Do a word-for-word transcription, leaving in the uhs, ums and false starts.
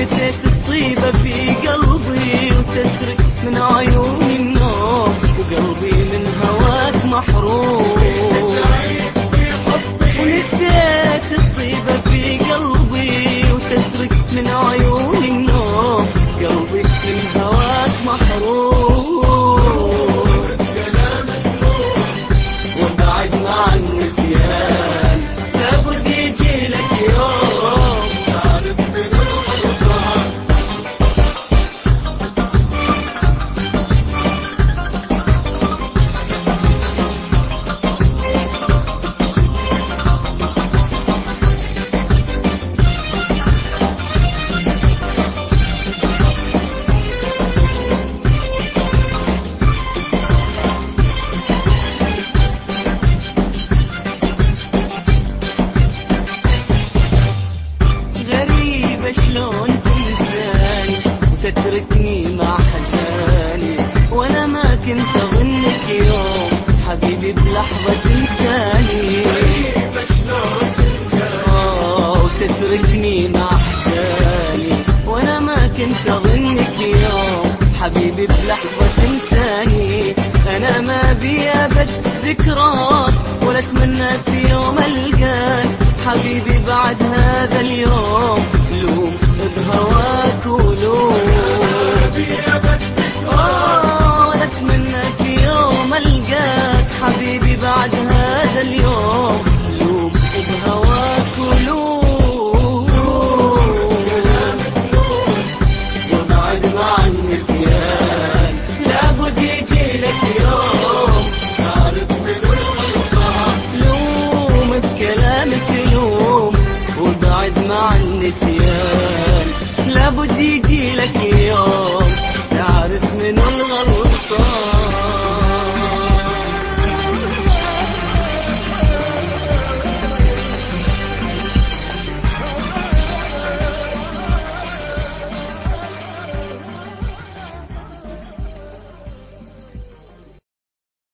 نسيت الطيبة في قلبي وتسرق من عيوني النوم، وقلبي من هواك محروم. ونسيت الطيبة في قلبي وتسرق من عيوني النوم، قلبي من هواك محروم. وبعد مع النسيان لابد يجي لك يوم تعرف من الغلطان. شلون تنساني وتتركني مع حزاني، وانا ما كنت اظنك يوم حبيبي بلحظة تنساني. غريبة شلون تنساني اه وتتركني مع حزاني، وانا ما كنت اظنك يوم حبيبي بلحظة تنساني. انا ما بي ابد ذكرات ولا اتمنى في يوم القاك حبيبي بعد هذا اليوم، لوم بهواك ولوم. آه ولا اتمنى في يوم القاك حبيبي بعد هذا اليوم، لوم بهواك ولوم. وبعد مع النسيان لابد يجي لك يوم تعرف من الغلطان. لوم بكلامك لوم، وبعد مع النسيان لابد يجي لك يوم تعرف من الغلطان.